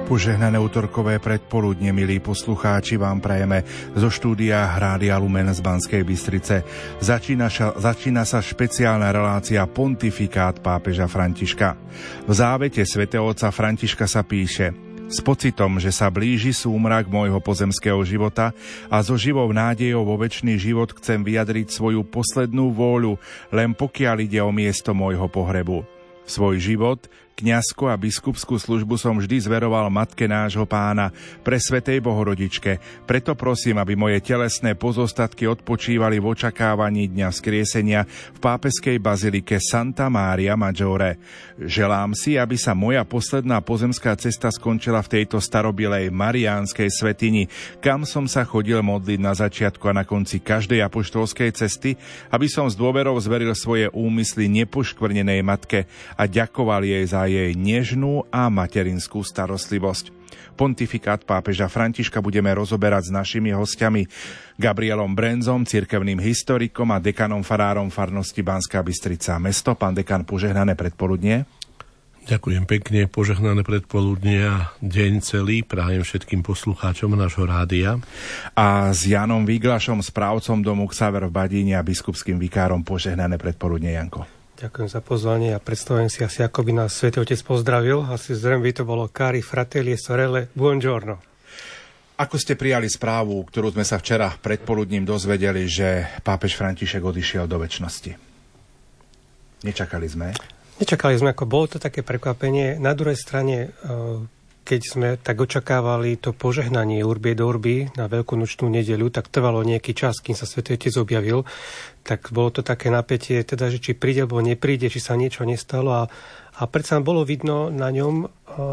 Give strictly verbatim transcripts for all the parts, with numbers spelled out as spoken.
Požehnané utorkové predpoludne, milí poslucháči, vám prajeme zo štúdia Rádia Lumen z Banskej Bystrice. Začína, ša, začína sa špeciálna relácia Pontifikát pápeža Františka. V závete svätého otca Františka sa píše: S pocitom, že sa blíži súmrak môjho pozemského života a so živou nádejou vo večný život chcem vyjadriť svoju poslednú vôľu, len pokiaľ ide o miesto môjho pohrebu. Svoj život, kňazskú a biskupskú službu som vždy zveroval Matke nášho Pána, Presvätej Bohorodičke. Preto prosím, aby moje telesné pozostatky odpočívali v očakávaní dňa vzkriesenia v pápeskej bazilike Santa Maria Maggiore. Želám si, aby sa moja posledná pozemská cesta skončila v tejto starobilej mariánskej svätyni, kam som sa chodil modliť na začiatku a na konci každej apoštolskej cesty, aby som s dôverou zveril svoje úmysly nepoškvrnenej Matke a ďakoval jej za jej nežnú a materinskú starostlivosť. Pontifikát pápeža Františka budeme rozoberať s našimi hostiami Gabrielom Brenzom, cirkevným historikom a dekanom farárom farnosti Banská Bystrica mesto. Pán dekan, požehnané predpoludnie. Ďakujem pekne, požehnané predpoludnie a deň celý prajem všetkým poslucháčom nášho rádia. A s Janom Výglašom, správcom domu Xaver v Badíne a biskupským vikárom, požehnané predpoludnie, Janko. Ďakujem za pozvanie a predstavujem si asi, ako by nás Svätý Otec pozdravil. Asi zrejme by to bolo Cari fratelli e sorelle, buongiorno. Ako ste prijali správu, ktorú sme sa včera predpoludním dozvedeli, že pápež František odišiel do večnosti? Nečakali sme? Nečakali sme, ako bolo to také prekvapenie. Na druhej strane, keď sme tak očakávali to požehnanie Urbi et Orbi na veľkonočnú nedeľu, tak trvalo nejaký čas, kým sa Svätý Otec objavil. Tak bolo to také napätie, teda, že či príde alebo nepríde, či sa niečo nestalo. A, a predsa bolo vidno na ňom,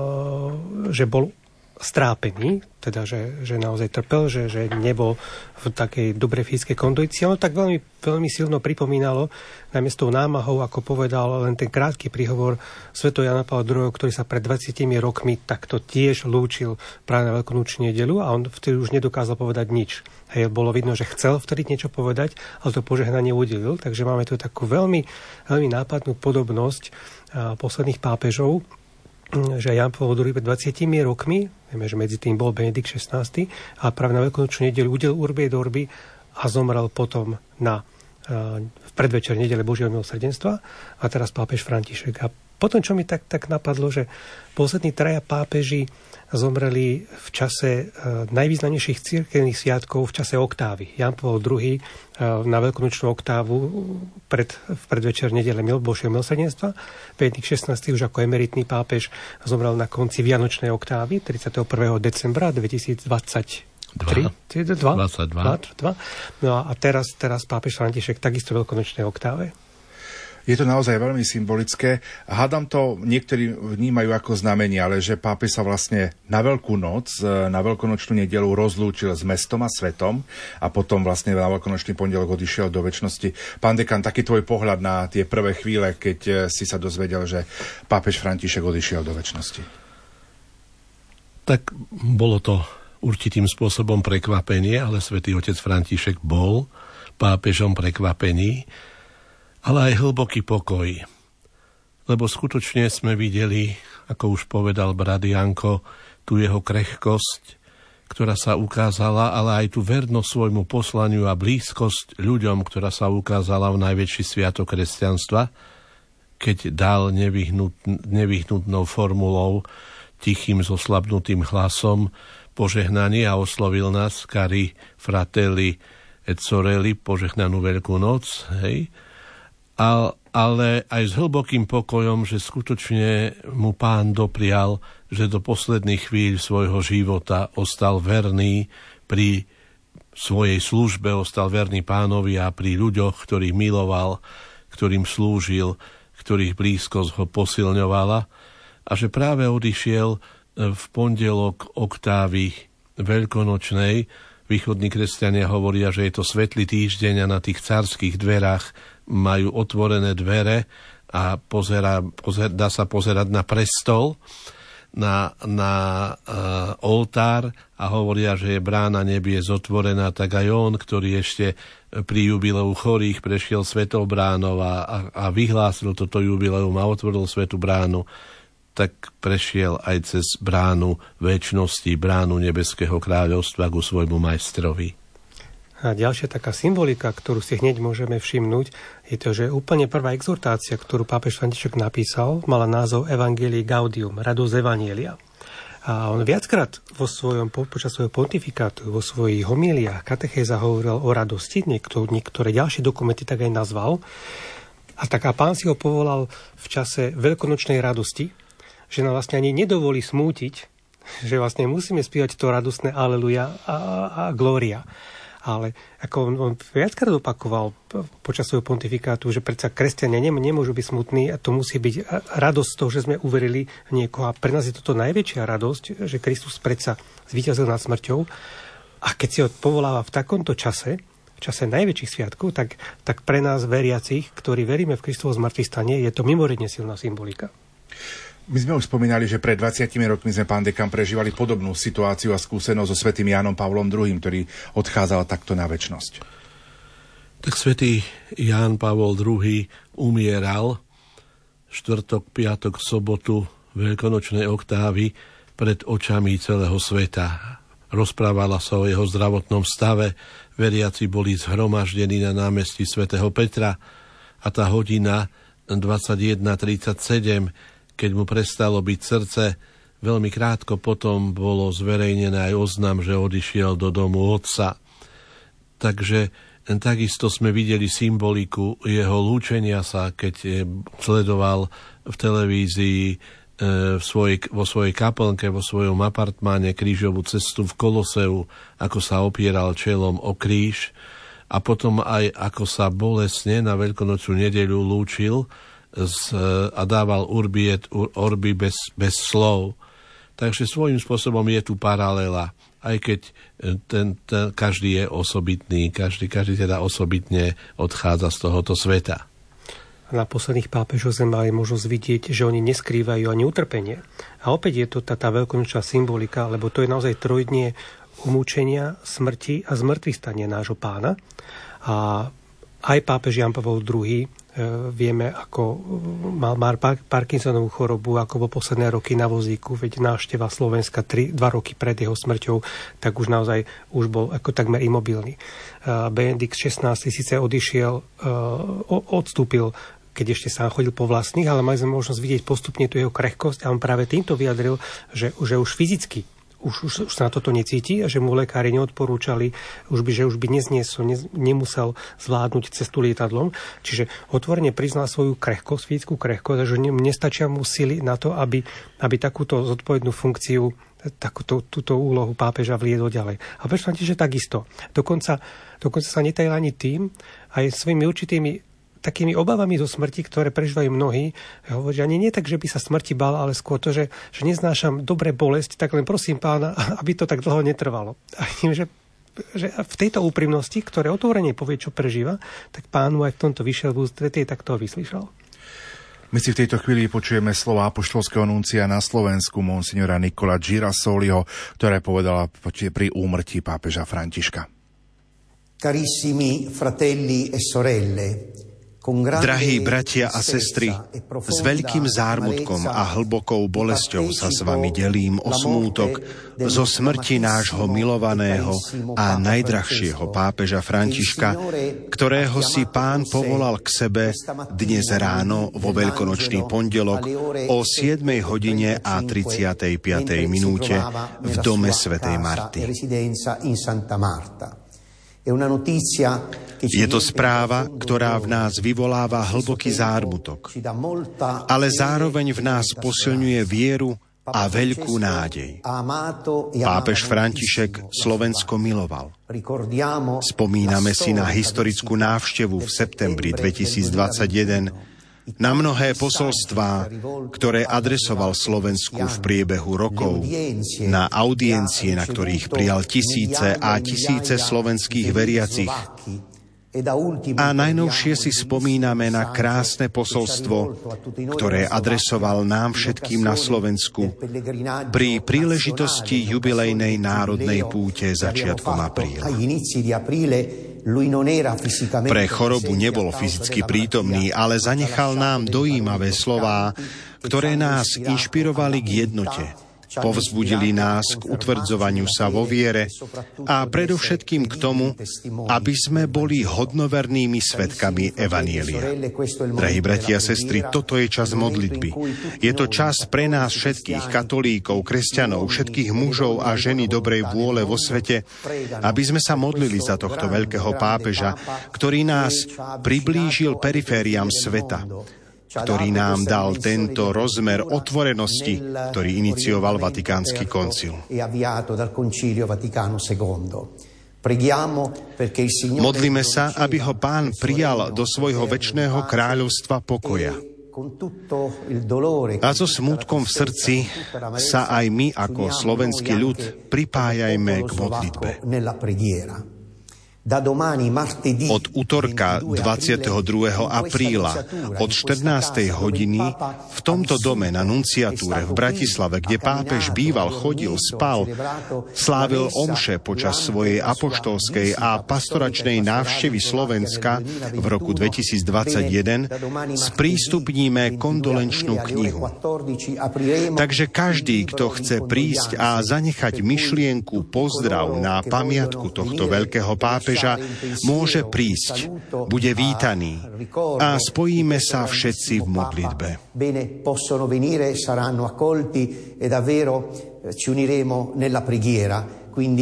že bol strápený, teda, že, že naozaj trpel, že, že nebol v takej dobrej fyzickej kondícii. Ono tak veľmi, veľmi silno pripomínalo, najmä s tou námahou, ako povedal len ten krátky príhovor svätého Jana Pavla druhého., ktorý sa pred dvadsiatimi rokmi takto tiež lúčil práve na veľkonočnú nedeľu a on vtedy už nedokázal povedať nič. Hej, bolo vidno, že chcel vtedy niečo povedať, ale to požehnanie udelil, takže máme tu takú veľmi, veľmi nápadnú podobnosť posledných pápežov, že Jan Pavol druhý. pred dvadsiatimi rokmi, vieme, že medzi tým bol Benedikt šestnásty. a práve na veľkonočnú nedeľu udelil Urbi et Orbi a zomrel potom na, v predvečer nedele Božieho milosrdenstva a teraz pápež František. A potom, čo mi tak, tak napadlo, že poslední traja pápeži zomreli v čase najvýznamnejších cirkevných sviatkov, v čase oktávy. Jan Pavol druhý. na veľkonočnú oktávu pred, v predvečer nedele Božieho milosrdenstva. Benedikt šestnásty. už ako emeritný pápež zomrel na konci vianočnej oktávy tridsiateho prvého decembra dvetisícdvadsaťtri. dvadsaťdva. No a teraz, teraz pápež František takisto v veľkonočnej oktáve. Je to naozaj veľmi symbolické. Hádam to niektorí vnímajú ako znamenie, ale že pápež sa vlastne na Veľkú noc, na veľkonočnú nedeľu rozlúčil s mestom a svetom a potom vlastne na veľkonočný pondelok odišiel do večnosti. Pán dekan, taký tvoj pohľad na tie prvé chvíle, keď si sa dozvedel, že pápež František odišiel do večnosti? Tak bolo to určitým spôsobom prekvapenie, ale svätý otec František bol pápežom prekvapení, ale aj hlboký pokoj. Lebo skutočne sme videli, ako už povedal brat Janko, tú jeho krehkosť, ktorá sa ukázala, ale aj tú vernosť svojmu poslaniu a blízkosť ľuďom, ktorá sa ukázala v najväčší sviatok kresťanstva, keď dal nevyhnut, nevyhnutnou formulou, tichým zoslabnutým hlasom požehnanie a oslovil nás Cari fratelli et sorelle, požehnanú Veľkú noc, hej, ale aj s hlbokým pokojom, že skutočne mu Pán doprial, že do posledných chvíľ svojho života ostal verný pri svojej službe, ostal verný Pánovi a pri ľuďoch, ktorých miloval, ktorým slúžil, ktorých blízkosť ho posilňovala a že práve odišiel v pondelok oktávy veľkonočnej. Východní kresťania hovoria, že je to svetlý týždeň a na tých carských dverách majú otvorené dvere a pozera, pozer, dá sa pozerať na prestol, na, na uh, oltár a hovoria, že je brána nebies otvorená, tak aj on, ktorý ešte pri jubileu chorých prešiel svetou bránou a, a, a vyhlásil toto jubileum a otvoril svätú bránu, tak prešiel aj cez bránu večnosti, bránu nebeského kráľovstva ku svojmu majstrovi. A ďalšia taká symbolika, ktorú si hneď môžeme všimnúť, je to, že úplne prvá exhortácia, ktorú pápež František napísal, mala názov Evangelii Gaudium, radosť Evangelia. A on viackrát vo svojom, počas svojho pontifikátu, vo svojich homíliách, katechéza hovoril o radosti, niekto, niektoré ďalšie dokumenty tak aj nazval. A tak a pán si ho povolal v čase veľkonočnej radosti, že nám vlastne ani nedovolí smútiť, že vlastne musíme spievať to radostné aleluja a, a glória. Ale ako on, on viackrát opakoval počas svojho pontifikátu, že predsa kresťania nemôžu byť smutní a to musí byť radosť z toho, že sme uverili niekoho. A pre nás je toto najväčšia radosť, že Kristus predsa zvíťazil nad smrťou. A keď si ho povoláva v takomto čase, v čase najväčších sviatkov, tak, tak pre nás veriacich, ktorí veríme v Kristovo zmŕtvychvstanie, je to mimoriadne silná symbolika. My sme už spomínali, že pred dvadsiatimi rokmi sme, pán dekan, prežívali podobnú situáciu a skúsenosť so svätým Jánom Pavlom druhým, ktorý odchádzal takto na večnosť. Tak svätý Ján Pavol druhý umieral štvrtok, piatok, sobotu veľkonočnej oktávy pred očami celého sveta. Rozprávala sa o jeho zdravotnom stave, veriaci boli zhromaždení na námestí svätého Petra a tá hodina dvadsaťjeden tridsaťsedem, keď mu prestalo byť srdce, veľmi krátko potom bolo zverejnené aj oznam, že odišiel do domu otca. Takže takisto sme videli symboliku jeho lúčenia sa, keď sledoval v televízii v svojej, vo svojej kaplnke, vo svojom apartmáne krížovú cestu v Koloseu, ako sa opieral čelom o kríž a potom aj ako sa bolestne na veľkonočnú nedeľu lúčil z, a dával urbi et orbi bez, bez slov. Takže svojím spôsobom je tu paralela, aj keď ten, ten, každý je osobitný, každý, každý teda osobitne odchádza z tohoto sveta. Na posledných pápežov sme mali možnosť vidieť, že oni neskrývajú ani utrpenie. A opäť je to tá, tá veľkonočná symbolika, lebo to je naozaj trojdnie umúčenia, smrti a zmŕtvychvstania nášho pána. A aj pápež Ján Pavol druhý, vieme, ako mal, mal Parkinsonovú chorobu, ako bol posledné roky na vozíku, veď návšteva Slovenska tri, dva roky pred jeho smrťou, tak už naozaj už bol ako takmer imobilný. Benedikt šestnásty síce odišiel, odstúpil, keď ešte sám chodil po vlastných, ale mali sme možnosť vidieť postupne tú jeho krehkosť a on práve týmto vyjadril, že, že už fyzicky Už, už, už sa na toto necíti a že mu lekári neodporúčali, už by, že už by nezniesol, ne, nemusel zvládnuť cestu lietadlom. Čiže otvorene priznal svoju krehkosť, fyzickú krehkosť, a že ne, nestačia mu sily na to, aby, aby takúto zodpovednú funkciu, takúto túto úlohu pápeža vliedol ďalej. A prečo že takisto. Dokonca, dokonca sa netajil ani tým, aj svojimi určitými takými obavami zo smrti, ktoré prežívajú mnohí. Hovorí, že ani nie tak, že by sa smrti bál, ale skôr to, že, že neznášam dobre bolesť, tak len prosím pána, aby to tak dlho netrvalo. A tým, že, že v tejto úprimnosti, ktoré otvorene povie, čo prežíva, tak pánu aj v tomto vyšiel v ústretí, tak to vyslyšal. My si v tejto chvíli počujeme slova apoštolského nuncia na Slovensku, monsignora Nicola Girasoliho, ktoré povedala pri úmrtí pápeža Františka. Carissimi fratelli e sorelle, drahí bratia a sestry, s veľkým zármutkom a hlbokou bolesťou sa s vami delím o smútok zo smrti nášho milovaného a najdrahšieho pápeža Františka, ktorého si Pán povolal k sebe dnes ráno vo veľkonočný pondelok o siedmej hodine a tridsiatej piatej minúte v dome svätej Marty. Je to správa, ktorá v nás vyvoláva hlboký zármutok, ale zároveň v nás posilňuje vieru a veľkú nádej. Pápež František Slovensko miloval. Spomíname si na historickú návštevu v septembri dvetisícdvadsaťjeden, na mnohé posolstvá, ktoré adresoval Slovensku v priebehu rokov, na audiencie, na ktorých prijal tisíce a tisíce slovenských veriacich. A najnovšie si spomíname na krásne posolstvo, ktoré adresoval nám všetkým na Slovensku pri príležitosti jubilejnej národnej púte začiatkom apríla. Pre chorobu nebol fyzicky prítomný, ale zanechal nám dojímavé slová, ktoré nás inšpirovali k jednote, povzbudili nás k utvrdzovaniu sa vo viere a predovšetkým k tomu, aby sme boli hodnovernými svedkami evanjelia. Drahí bratia a sestry, toto je čas modlitby. Je to čas pre nás všetkých, katolíkov, kresťanov, všetkých mužov a ženy dobrej vôle vo svete, aby sme sa modlili za tohto veľkého pápeža, ktorý nás priblížil perifériám sveta, ktorý nám dal tento rozmer otvorenosti, ktorý inicioval Vatikánsky koncil. Modlíme sa, aby ho Pán prijal do svojho večného kráľovstva pokoja. A so smútkom v srdci sa aj my ako slovenský ľud pripájajme k modlitbe. Od utorka dvadsiateho druhého apríla od štrnástej hodiny v tomto dome na nunciatúre v Bratislave, kde pápež býval, chodil, spal, slávil omše počas svojej apoštolskej a pastoračnej návštevy Slovenska v roku dvetisícdvadsaťjeden sprístupníme kondolenčnú knihu. Takže každý, kto chce prísť a zanechať myšlienku, pozdrav na pamiatku tohto veľkého pápeža, môže prísť, bude vítaný a spojíme sa všetci v modlitbe. Possono venire, saranno accolti e davvero ci uniremo nella preghiera.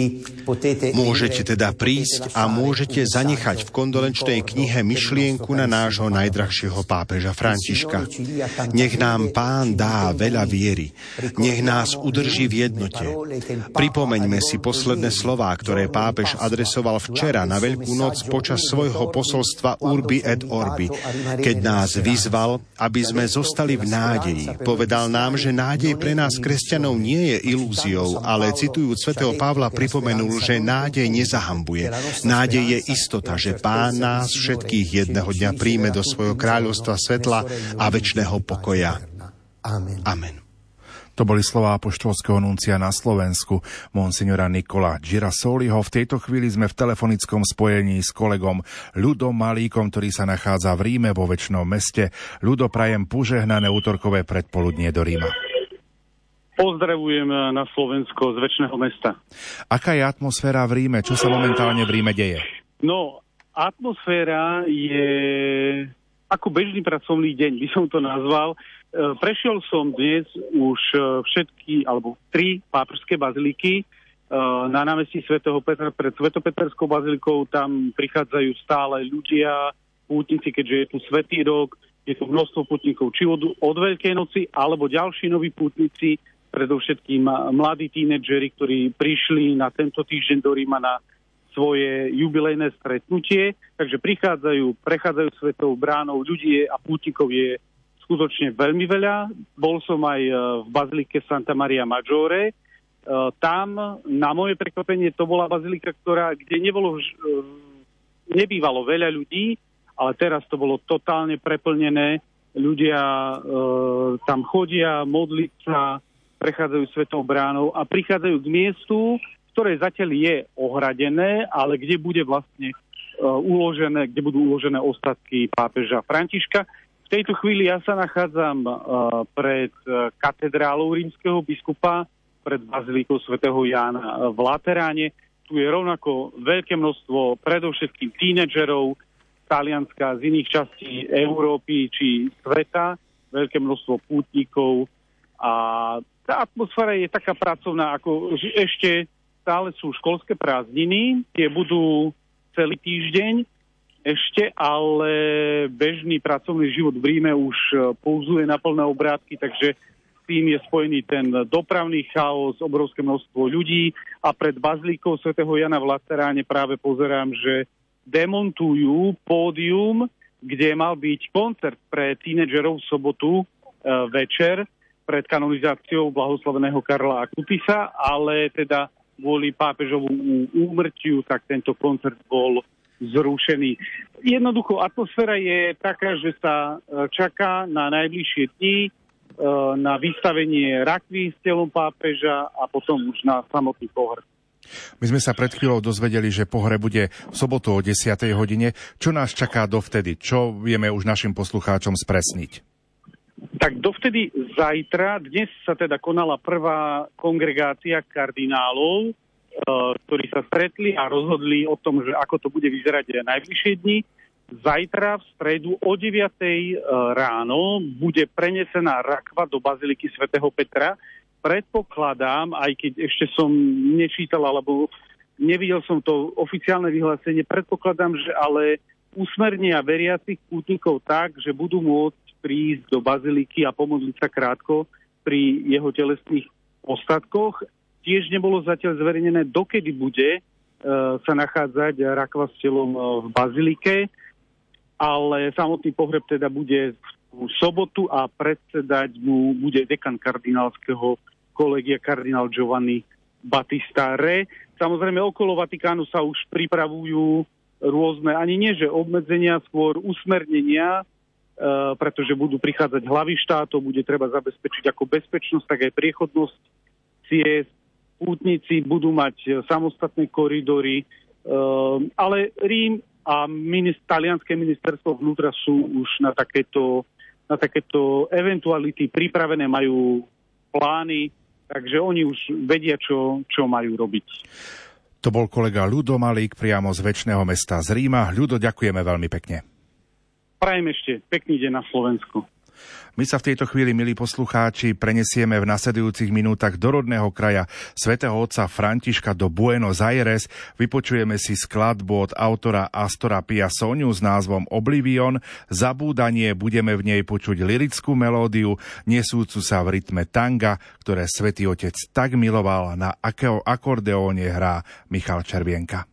Môžete teda prísť a môžete zanechať v kondolenčnej knihe myšlienku na nášho najdrahšieho pápeža Františka. Nech nám Pán dá veľa viery. Nech nás udrží v jednote. Pripomeňme si posledné slová, ktoré pápež adresoval včera na Veľkú noc počas svojho posolstva Urbi et Orbi, keď nás vyzval, aby sme zostali v nádeji. Povedal nám, že nádej pre nás kresťanov nie je ilúziou, ale citujúc svätého Pavla pripomenul, že nádej nezahambuje. Nádej je istota, že Pán nás všetkých jedného dňa príjme do svojho kráľovstva svetla a večného pokoja. Amen. To boli slová apoštolského nuncia na Slovensku, monsignora Nikola Girasoliho. V tejto chvíli sme v telefonickom spojení s kolegom Ľudom Malíkom, ktorý sa nachádza v Ríme vo Večnom meste. Ľudo, prajem požehnané útorkové predpoludnie do Ríma. Pozdravujem na Slovensko z Večného mesta. Aká je atmosféra v Ríme? Čo sa momentálne v Ríme deje? No, atmosféra je ako bežný pracovný deň, by som to nazval. Prešiel som dnes už všetky, alebo tri pápežské baziliky na námestí svätého Petra pred Svetopeterskou bazilikou. Tam prichádzajú stále ľudia, pútnici, keďže je tu Svätý rok, je tu množstvo pútnikov, či od, od Veľkej noci, alebo ďalší noví pútnici, predovšetkým mladí tínedžeri, ktorí prišli na tento týždeň do Ríma na svoje jubilejné stretnutie. Takže prichádzajú, prechádzajú svetou bránou, ľudí a pútnikov je skutočne veľmi veľa. Bol som aj v bazilike Santa Maria Maggiore. Tam, na moje prekvapenie, to bola bazilika, ktorá, kde nebolo, nebývalo veľa ľudí, ale teraz to bolo totálne preplnené. Ľudia e, tam chodia, modliť sa, prechádzajú svetou bránou a prichádzajú k miestu, ktoré zatiaľ je ohradené, ale kde bude vlastne e, uložené, kde budú uložené ostatky pápeža Františka. V tejto chvíli ja sa nachádzam e, pred katedrálou rímskeho biskupa, pred bazilikou svätého Jána v Lateráne. Tu je rovnako veľké množstvo predovšetkým tínedžerov Talianska, z iných častí Európy či sveta, veľké množstvo pútnikov a tá atmosféra je taká pracovná, ako ešte stále sú školské prázdniny, tie budú celý týždeň ešte, ale bežný pracovný život v Ríme už pouzuje na plné obrátky, takže s tým je spojený ten dopravný chaos, obrovské množstvo ľudí a pred bazilíkou svätého Jana v Lateráne práve pozerám, že demontujú pódium, kde mal byť koncert pre tínedžerov v sobotu e, večer pred kanonizáciou blahoslaveného Karla Akutisa, ale teda kvôli pápežovu úmrtiu, tak tento koncert bol zrušený. Jednoducho, atmosféra je taká, že sa čaká na najbližšie dni, e, na vystavenie rakví s telom pápeža a potom už na samotný pohreb. My sme sa pred chvíľou dozvedeli, že pohreb bude v sobotu o desiatej hodine. Čo nás čaká dovtedy? Čo vieme už našim poslucháčom spresniť? Tak dovtedy zajtra, dnes sa teda konala prvá kongregácia kardinálov, ktorí sa stretli a rozhodli o tom, že ako to bude vyzerať najbližšie dni. Zajtra v stredu o deviatej ráno bude prenesená rakva do baziliky svätého Petra. Predpokladám, aj keď ešte som nečítal alebo nevidel som to oficiálne vyhlásenie, predpokladám, že ale usmernia veriacich pútnikov tak, že budú môcť prísť do baziliky a pomodliť sa krátko pri jeho telesných ostatkoch. Tiež nebolo zatiaľ zverejnené, dokedy bude e, sa nachádzať rakva s telom v bazilike, ale samotný pohreb teda bude v sobotu a predsedať mu bude dekan kardinálskeho kolegia kardinál Giovanni Battista Re. Samozrejme, okolo Vatikánu sa už pripravujú rôzne, ani nie že obmedzenia, skôr usmernenia, Uh, pretože budú prichádzať hlavy štátov, bude treba zabezpečiť ako bezpečnosť, tak aj priechodnosť ciest. Pútnici budú mať uh, samostatné koridory, uh, ale Rím a minist- talianské ministerstvo vnútra sú už na takéto, na takéto eventuality pripravené, majú plány, takže oni už vedia, čo, čo majú robiť. To bol kolega Ľudo Malík priamo z Večného mesta z Ríma. Ľudo, ďakujeme veľmi pekne. Prajem ešte pekný deň na Slovensku. My sa v tejto chvíli, milí poslucháči, prenesieme v nasledujúcich minútach do rodného kraja svätého otca Františka do Buenos Aires. Vypočujeme si skladbu od autora Astora Piazzoniu s názvom Oblivion. Zabúdanie, budeme v nej počuť lirickú melódiu, nesúcu sa v rytme tanga, ktoré svätý otec tak miloval. Na akordeóne hrá Michal Červienka.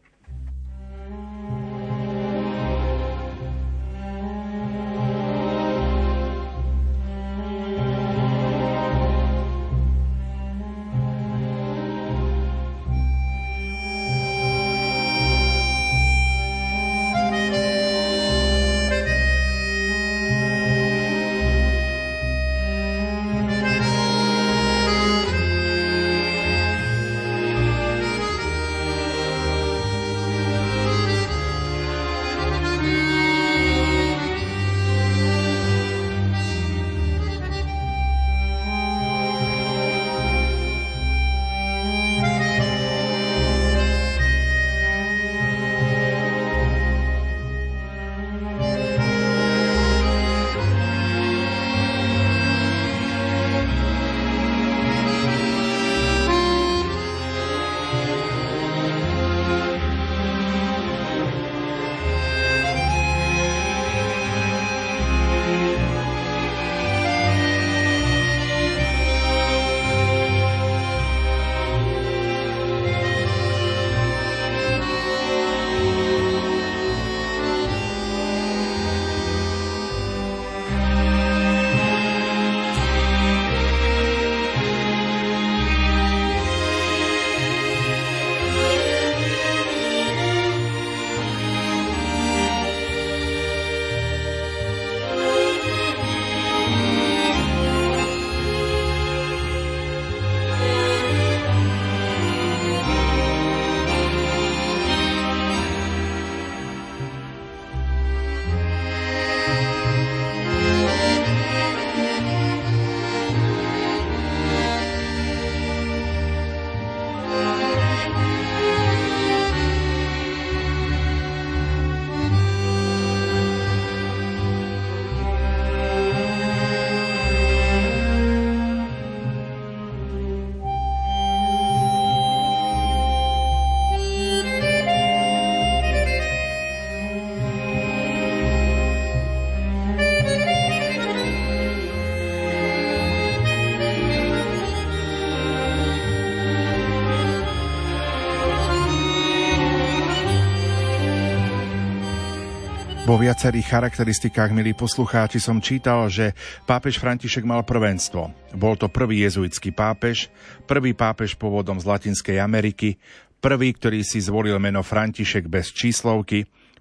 Vo viacerých charakteristikách, milí poslucháči, som čítal, že pápež František mal prvenstvo. Bol to prvý jezuitský pápež, prvý pápež pôvodom z Latinskej Ameriky, prvý, ktorý si zvolil meno František bez číslovky,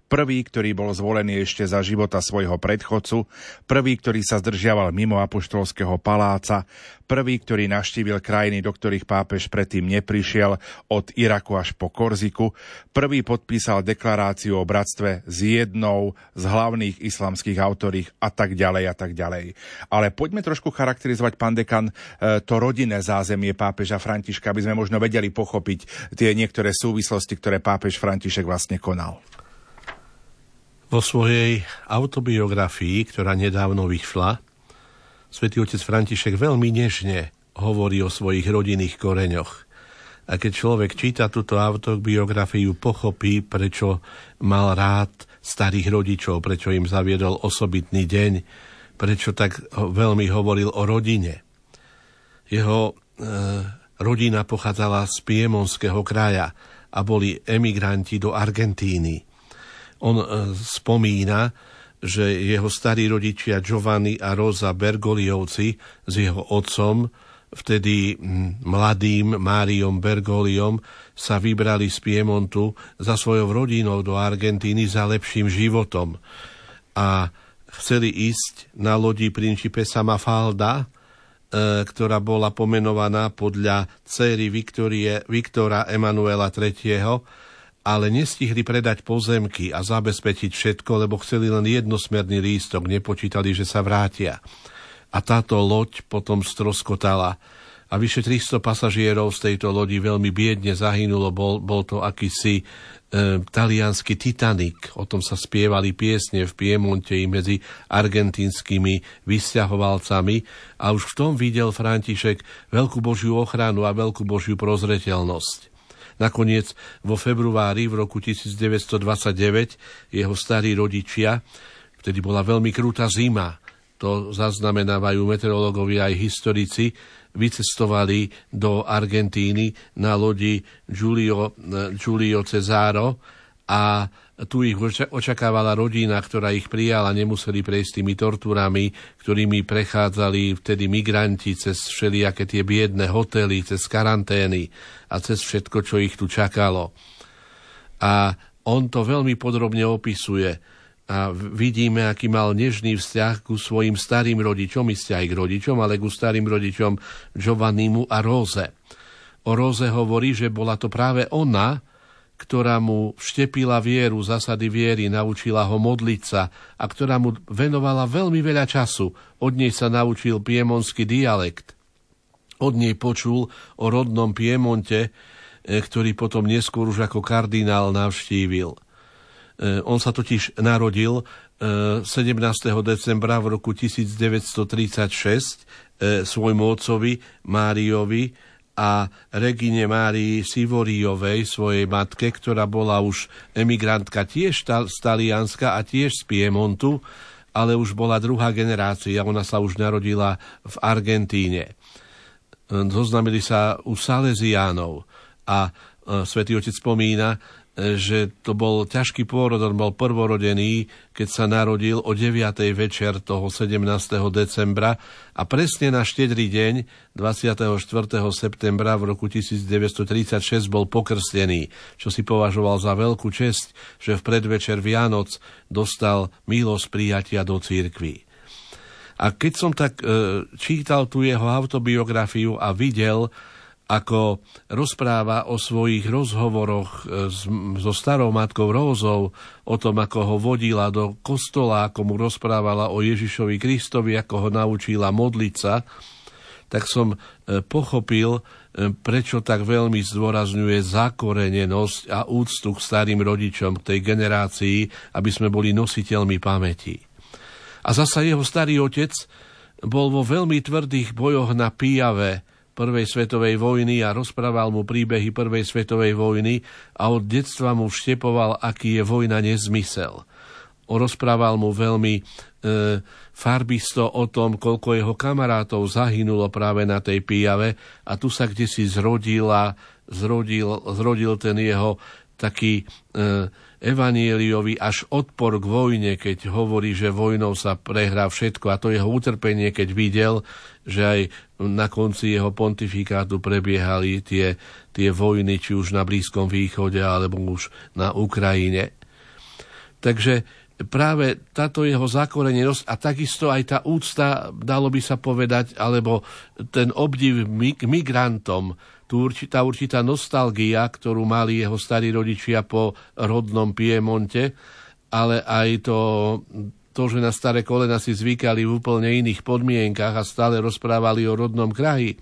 Prvý, ktorý bol zvolený ešte za života svojho predchodcu, prvý, ktorý sa zdržiaval mimo apoštolského paláca, prvý, ktorý navštívil krajiny, do ktorých pápež predtým neprišiel, od Iraku až po Korziku, prvý podpísal deklaráciu o bratstve s jednou z hlavných islamských autorít a tak ďalej a tak ďalej. Ale poďme trošku charakterizovať, pán dekan, to rodinné zázemie pápeža Františka, aby sme možno vedeli pochopiť tie niektoré súvislosti, ktoré pápež František vlastne konal. Vo svojej autobiografii, ktorá nedávno vyšla, svätý otec František veľmi nežne hovorí o svojich rodinných koreňoch. A keď človek číta túto autobiografiu, pochopí, prečo mal rád starých rodičov, prečo im zaviedol osobitný deň, prečo tak veľmi hovoril o rodine. Jeho e, rodina pochádzala z Piemonského kraja a boli emigranti do Argentíny. On e, spomína, že jeho starí rodičia Giovanni a Rosa Bergoliovci s jeho otcom, vtedy mladým Máriom Bergoliom, sa vybrali z Piemontu za svojou rodinou do Argentíny za lepším životom. A chceli ísť na lodi Principessa Mafalda, e, ktorá bola pomenovaná podľa dcéry Viktorie, Viktora Emanuela tretieho, ale nestihli predať pozemky a zabezpečiť všetko, lebo chceli len jednosmerný lístok, nepočítali, že sa vrátia. A táto loď potom stroskotala. A vyše tristo pasažierov z tejto lodi veľmi biedne zahynulo. Bol, bol to akýsi e, taliansky Titanic. O tom sa spievali piesne v Piemonte i medzi argentínskymi vysťahovalcami. A už v tom videl František veľkú Božiu ochranu a veľkú Božiu prozreteľnosť. Nakoniec vo februári v roku devätnásťstodvadsaťdeväť jeho starí rodičia, vtedy bola veľmi krutá zima, to zaznamenávajú meteorológovia aj historici, vycestovali do Argentíny na lodi Giulio, Giulio Cesaro a tu ich očakávala rodina, ktorá ich prijala, nemuseli prejsť tými tortúrami, ktorými prechádzali vtedy migranti cez všelijaké tie biedne hotely, cez karantény a cez všetko, čo ich tu čakalo. A on to veľmi podrobne opisuje. A vidíme, aký mal nežný vzťah ku svojim starým rodičom, isté aj k rodičom, ale ku starým rodičom Giovannimu a Róze. O Róze hovorí, že bola to práve ona, ktorá mu vštepila vieru, zásady viery, naučila ho modliť sa a ktorá mu venovala veľmi veľa času. Od nej sa naučil piemonský dialekt. Od nej počul o rodnom Piemonte, ktorý potom neskôr už ako kardinál navštívil. On sa totiž narodil sedemnásteho decembra v roku devätnásťstotridsaťšesť svojmu otcovi Máriovi a Regine Márii Sivoriovej, svojej matke, ktorá bola už emigrantka tiež z Talianska a tiež z Piemontu, ale už bola druhá generácia, ona sa už narodila v Argentíne. Zoznamili sa u Salesiánov a svätý otec spomína, že to bol ťažký pôrod, on bol prvorodený, keď sa narodil o deviatej večer toho sedemnásteho decembra a presne na štedrý deň dvadsiateho štvrtého septembra v roku devätnásťstotridsaťšesť bol pokrstený, čo si považoval za veľkú česť, že v predvečer Vianoc dostal milosť prijatia do cirkvi. A keď som tak e, čítal tú jeho autobiografiu a videl, ako rozpráva o svojich rozhovoroch so starou matkou Rózou, o tom, ako ho vodila do kostola, ako mu rozprávala o Ježišovi Kristovi, ako ho naučila modliť sa, tak som pochopil, prečo tak veľmi zdôrazňuje zakorenenosť a úctu k starým rodičom, k tej generácii, aby sme boli nositeľmi pamäti. A zasa jeho starý otec bol vo veľmi tvrdých bojoch na Pijave prvej svetovej vojny a rozprával mu príbehy prvej svetovej vojny a od detstva mu vštepoval, aký je vojna nezmysel. Rozprával mu veľmi e, farbisto o tom, koľko jeho kamarátov zahynulo práve na tej Pijave a tu sa kdesi zrodila, zrodil, zrodil ten jeho taký e, evanjeliový až odpor k vojne, keď hovorí, že vojnou sa prehrá všetko a to jeho utrpenie, keď videl, že aj na konci jeho pontifikátu prebiehali tie, tie vojny, či už na Blízkom východe, alebo už na Ukrajine. Takže práve táto jeho zakorenenosť a takisto aj tá úcta, dalo by sa povedať, alebo ten obdiv k migrantom, tú určitá, určitá nostalgia, ktorú mali jeho starí rodičia po rodnom Piemonte, ale aj to, to, že na staré kolena si zvykali v úplne iných podmienkach a stále rozprávali o rodnom kraji.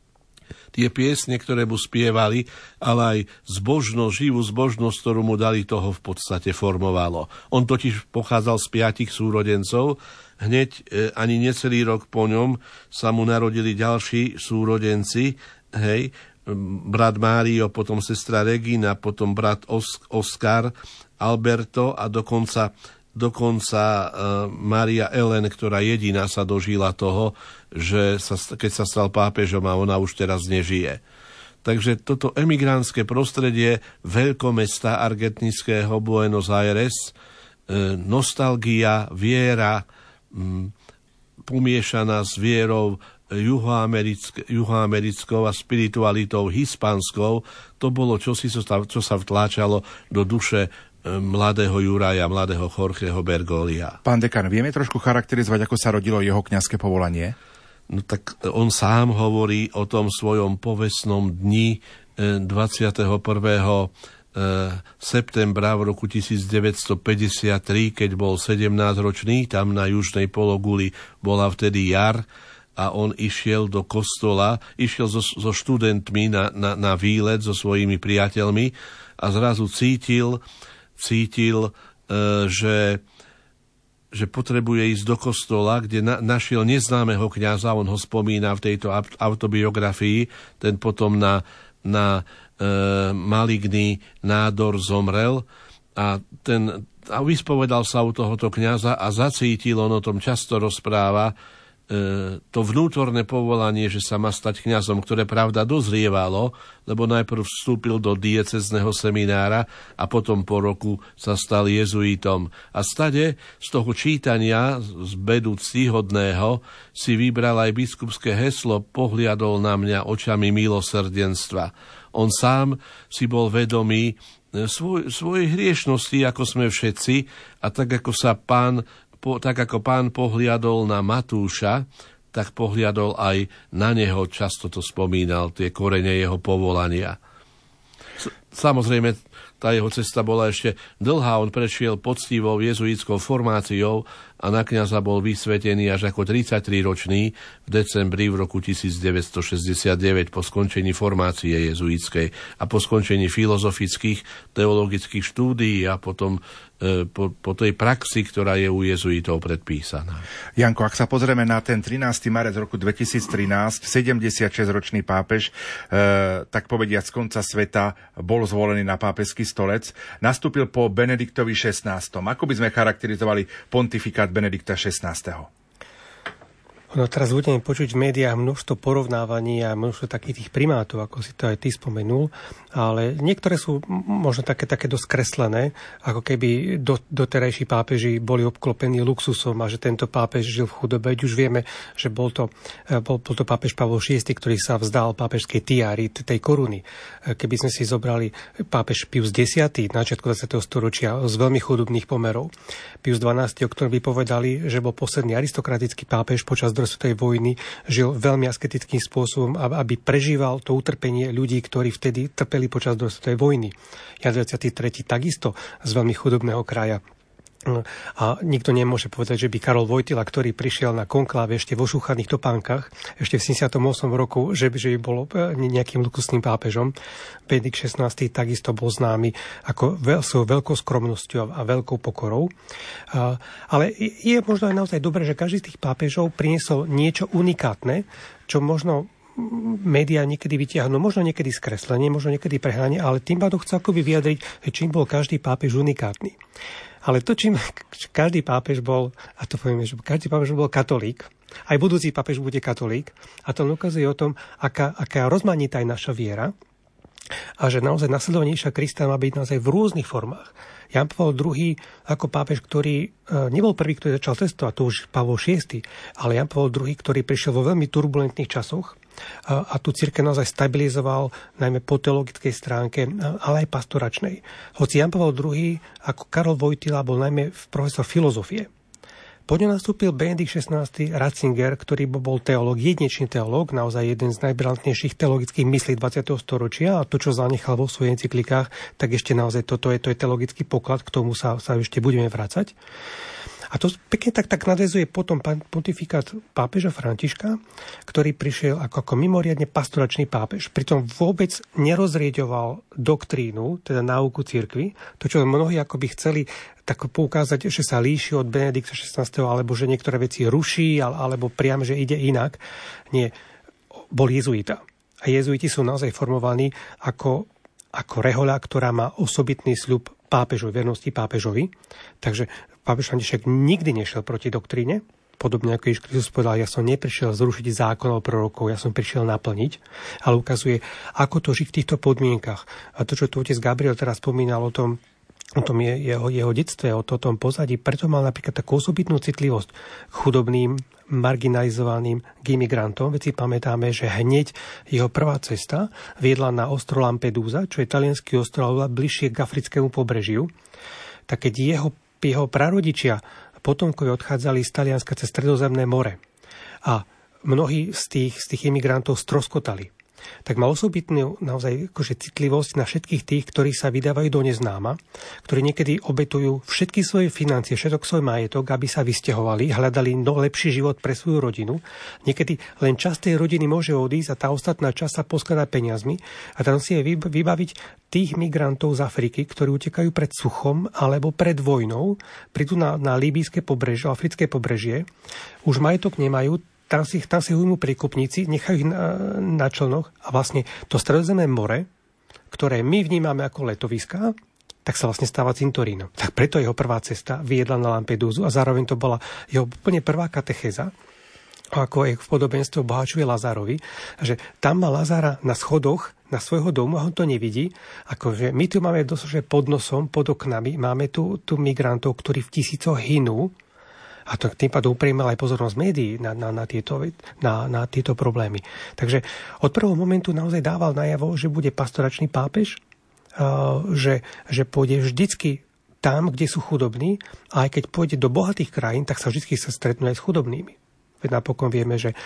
Tie piesne, ktoré mu spievali, ale aj zbožnosť, živú zbožnosť, ktorú mu dali, toho v podstate formovalo. On totiž pochádzal z piatich súrodencov, hneď e, ani necelý rok po ňom sa mu narodili ďalší súrodenci, hej, brat Mário, potom sestra Regina, potom brat Os- Oskar, Alberto a dokonca Dokonca uh, Mária Ellen, ktorá jediná sa dožila toho, že sa, keď sa stal pápežom a ona už teraz nežije. Takže toto emigrantské prostredie veľkomesta argentinského Buenos Aires, uh, nostalgia, viera, um, pomiešaná s vierou juhoamerick- juhoamerickou a spiritualitou hispanskou, to bolo čosi, čo sa vtláčalo do duše mladého Juraja, mladého Jorgeho Bergolia. Pán dekan, vieme trošku charakterizovať, ako sa rodilo jeho kňazské povolanie? No tak on sám hovorí o tom svojom povestnom dni dvadsiateho prvého septembra v roku tisícdeväťstopäťdesiattri, keď bol sedemnásťročný, tam na južnej pologuli bola vtedy jar a on išiel do kostola, išiel so, so študentmi na, na, na výlet so svojimi priateľmi a zrazu cítil cítil, že, že potrebuje ísť do kostola, kde na, našiel neznámeho kňaza, on ho spomína v tejto autobiografii, ten potom na, na e, maligný nádor zomrel a, ten, a vyspovedal sa u tohoto kňaza a zacítil, on o tom často rozpráva, to vnútorné povolanie, že sa má stať kňazom, ktoré pravda dozrievalo, lebo najprv vstúpil do diecezného seminára a potom po roku sa stal jezuitom. A stade z toho čítania, z bedu ctihodného, si vybral aj biskupské heslo Pohliadol na mňa očami milosrdenstva. On sám si bol vedomý svoj, svojej hriešnosti, ako sme všetci, a tak ako sa pán Po, tak ako pán pohliadol na Matúša, tak pohliadol aj na neho, často to spomínal, tie korene jeho povolania. Samozrejme, tá jeho cesta bola ešte dlhá, on prešiel poctivou jezuitskou formáciou a na kňaza bol vysvetený až ako tridsaťtriročný v decembri v roku tisícdeväťstošesťdesiatdeväť po skončení formácie jezuitskej a po skončení filozofických, teologických štúdií a potom Po, po tej praxi, ktorá je u jezuitov predpísaná. Janko, ak sa pozrieme na ten trinásteho marca roku dvetisíctrinásť, sedemdesiatšesťročný pápež, e, tak povediac z konca sveta, bol zvolený na pápežský stolec, nastúpil po Benediktovi šestnástom. Ako by sme charakterizovali pontifikát Benedikta šestnásteho? No teraz budeme počuť v médiách množstvo porovnávaní a množstvo takých tých primátov, ako si to aj ty spomenul, ale niektoré sú možno také, také dosť kreslené, ako keby do, doterajší pápeži boli obklopení luxusom a že tento pápež žil v chudobe. Už vieme, že bol to, bol, bol to pápež Pavol šiesty, ktorý sa vzdal pápežskej tiary, tej koruny. Keby sme si zobrali pápež Pius desiaty na začiatku dvadsiateho storočia z veľmi chudobných pomerov. Pius dvanásty, o ktorom by povedali, že bol posledný aristokratický pápež počas tej vojny, žil veľmi asketickým spôsobom, aby prežíval to utrpenie ľudí, ktorí vtedy trpeli počas tej vojny. Jan dvadsiaty tretí takisto z veľmi chudobného kraja. A nikto nemôže povedať, že by Karol Vojtila, ktorý prišiel na konkláve ešte vo šúchaných topánkach, ešte v sedemdesiatom ôsmom roku, že by, že by bol nejakým luxusným pápežom. Benedikt šestnásty takisto bol známy ako veľ, svojou veľkou skromnosťou a veľkou pokorou. A, ale je možno aj naozaj dobré, že každý z tých pápežov priniesol niečo unikátne, čo možno médiá niekedy vytiahnu, možno niekedy skreslenie, možno niekedy prehnanie, ale tým pádom chcú akoby vyjadriť, že čím bol každý pápež unikátny. Ale to, čím každý pápež bol, a to povieme, že každý pápež bol katolík, aj budúci pápež bude katolík, a to ukazuje o tom, aká, aká rozmanitá je naša viera, a že naozaj nasledovanie Ježiša Krista má byť naozaj v rôznych formách. Ján Pavol druhý ako pápež, ktorý nebol prvý, ktorý začal cestovať, to už Pavol šiesty, ale Ján Pavol druhý, ktorý prišiel vo veľmi turbulentných časoch a, a tú cirkev naozaj stabilizoval, najmä po teologickej stránke, ale aj pastoračnej. Hoci Ján Pavol druhý ako Karol Wojtyla bol najmä profesor filozofie. Po ňom nastúpil Benedikt šestnásty Ratzinger, ktorý bol teológ, jedinečný teológ, naozaj jeden z najbrilantnejších teologických myslí dvadsiateho storočia a to, čo zanechal vo svojich encyklikách, tak ešte naozaj toto je, to je teologický poklad, k tomu sa, sa ešte budeme vracať. A to pekne tak, tak nadväzuje potom pontifikát pápeža Františka, ktorý prišiel ako, ako mimoriadne pastoračný pápež. Pritom vôbec nerozrieďoval doktrínu, teda náuku cirkvi, to, čo mnohí akoby chceli tak poukázať, že sa líši od Benedikta šestnásteho alebo že niektoré veci ruší, alebo priam, že ide inak. Nie, bol jezuita. A jezuiti sú naozaj formovaní ako, ako rehoľa, ktorá má osobitný sľub pápežovi, vernosti pápežovi. Takže pápež František nikdy nešiel proti doktríne, podobne ako Ježiš Kristus povedal, ja som neprišiel zrušiť zákonov prorokov, ja som prišiel naplniť, ale ukazuje, ako to žiť v týchto podmienkach. A to, čo tu otec Gabriel teraz spomínal o tom, o tom je, jeho, jeho detstve, o to, tom pozadí, preto mal napríklad takú osobitnú citlivosť k chudobným, marginalizovaným, k imigrantom. Veď si pamätáme, že hneď jeho prvá cesta viedla na ostrov Lampedusa, čo je taliansky ostrov bližšie k africkému pobrežiu. Tak keď jeho, jeho prarodičia potomkovia odchádzali z Talianska cez Stredozemné more a mnohí z tých, z tých imigrantov stroskotali, tak má osobitnú naozaj akože citlivosť na všetkých tých, ktorí sa vydávajú do neznáma, ktorí niekedy obetujú všetky svoje financie, všetok svoj majetok, aby sa vysťahovali, hľadali no lepší život pre svoju rodinu. Niekedy len časť tej rodiny môže odísť a tá ostatná časť sa poskladá peniazmi a tam si je vybaviť tých migrantov z Afriky, ktorí utekajú pred suchom alebo pred vojnou, prídu na, na líbyjské pobrežie, africké pobrežie, už majetok nemajú, Tam si, tam si ujmú príkupníci, nechajú ich na, na člnoch a vlastne to Stredozemné more, ktoré my vnímame ako letoviská, tak sa vlastne stáva cintorínom. Tak preto jeho prvá cesta viedla na Lampedúzu a zároveň to bola jeho úplne prvá katechéza, ako je v podobenstve boháčovi Lazárovi, že tam má Lazára na schodoch na svojho domu a on to nevidí. Akože my tu máme dosť, že pod nosom, pod oknami, máme tu, tu migrantov, ktorí v tisícoch hynú. A to tým pádom upriamal aj pozornosť médií na, na, na, tieto, na, na tieto problémy. Takže od prvého momentu naozaj dával najavo, že bude pastoračný pápež, uh, že, že pôjde vždycky tam, kde sú chudobní, a aj keď pôjde do bohatých krajín, tak sa vždycky sa stretnú aj s chudobnými. Veď napokon vieme, že,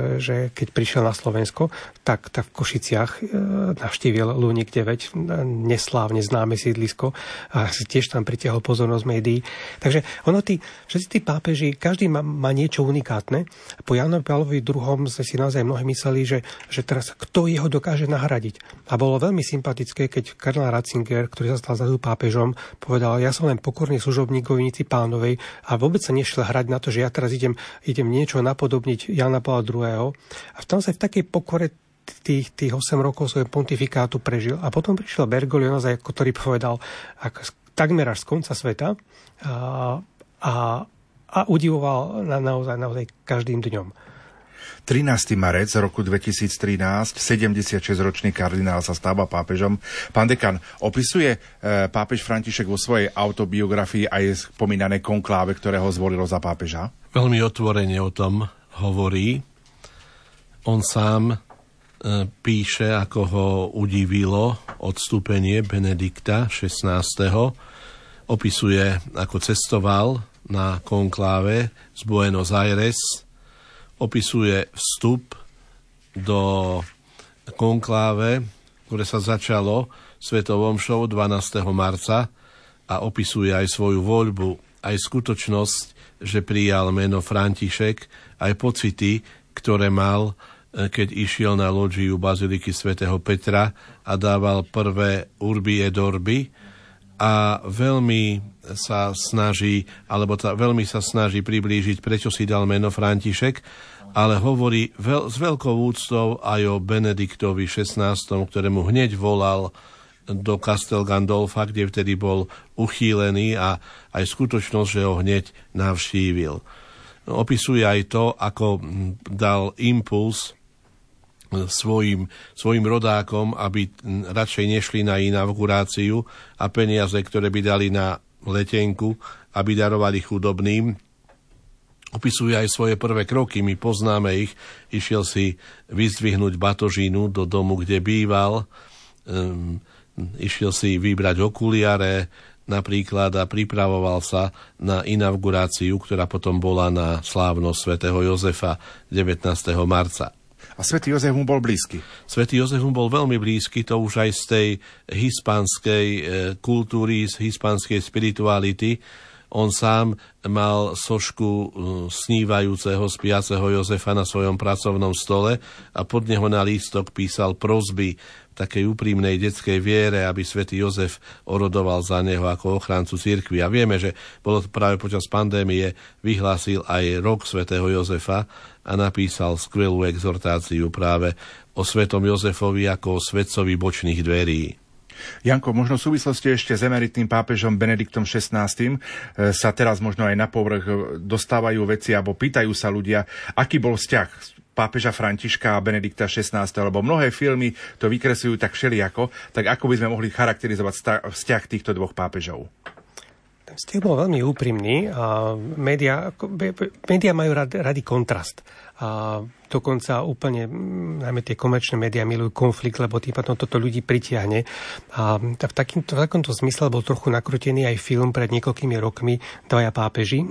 že keď prišiel na Slovensko, tak, tak v Košiciach navštívil Luník deväť, neslávne známe sídlisko, a tiež tam pritiahol pozornosť médií. Takže ono, tí, všetci tí pápeži, každý má, má niečo unikátne. Po Jánovi Pavlovi druhom sme si naozaj mnohí mysleli, že, že teraz kto jeho dokáže nahradiť. A bolo veľmi sympatické, keď kardinál Ratzinger, ktorý sa stal zrazu pápežom, povedal, ja som len pokorný služobník vojnici Pánovej a vôbec sa nešiel hrať na to, že ja teraz idem, idem niečo napodobniť Jána Pavla druhého. A v tom sa v takej pokore tých, tých osem rokov svojho pontifikátu prežil. A potom prišiel Bergoglio, ktorý povedal ako takmer až z konca sveta a, a, a udivoval na, naozaj, naozaj každým dňom. trinásteho marec roku dvetisíctrinásť, sedemdesiatšesťročný kardinál sa stáva pápežom. Pán dekan, opisuje e, pápež František vo svojej autobiografii aj spomínané konkláve, ktoré ho zvolilo za pápeža? Veľmi otvorene o tom hovorí. On sám e, píše, ako ho udivilo odstúpenie Benedikta šestnásteho. Opisuje, ako cestoval na konkláve z Buenos Aires. Opisuje vstup do konkláve, ktoré sa začalo svetovou omšou dvanásteho marca, a opisuje aj svoju voľbu, aj skutočnosť, že prijal meno František, aj pocity, ktoré mal, keď išiel na lóžiu baziliky svätého Petra a dával prvé urbi et orbi, a veľmi sa snaží, alebo tá, veľmi sa snaží priblížiť, prečo si dal meno František, ale hovorí veľ, s veľkou úctou aj o Benediktovi šestnástom, ktorému hneď volal do Castel Gandolfa, kde vtedy bol uchýlený, a aj skutočnosť, že ho hneď navštívil. Opisuje aj to, ako dal impuls svojim, svojim rodákom, aby radšej nešli na inauguráciu a peniaze, ktoré by dali na letenku, aby darovali chudobným. Opisuje aj svoje prvé kroky, my poznáme ich. Išiel si vyzdvihnúť batožínu do domu, kde býval, um, išiel si vybrať okuliare napríklad a pripravoval sa na inauguráciu, ktorá potom bola na slávnosť svätého Jozefa devätnásteho marca. A svätý Jozef mu bol blízky? Svätý Jozef mu bol veľmi blízky, to už aj z tej hispánskej e, kultúry, z hispánskej spirituality. On sám mal sošku snívajúceho, spiaceho Jozefa na svojom pracovnom stole a pod neho na lístok písal prosby takej úprimnej detskej viere, aby svätý Jozef orodoval za neho ako ochráncu cirkvi. A vieme, že bolo to práve počas pandémie, vyhlásil aj rok svätého Jozefa a napísal skvelú exhortáciu práve o svätom Jozefovi ako o svätcovi bočných dverí. Janko, možno v súvislosti ešte s emeritným pápežom Benediktom šestnásty sa teraz možno aj na povrch dostávajú veci, alebo pýtajú sa ľudia, aký bol vzťah pápeža Františka a Benedikta šestnásteho, lebo mnohé filmy to vykresľujú tak všelijako, tak ako by sme mohli charakterizovať vzťah týchto dvoch pápežov? Ten vzťah bol veľmi úprimný a média, média majú radi, radi kontrast. A dokonca úplne, najmä tie komerčné médiá milujú konflikt, lebo tým potom toto ľudí pritiahne. A v, takýmto, v takomto zmysle bol trochu nakrútený aj film pred niekoľkými rokmi Dvaja pápeži.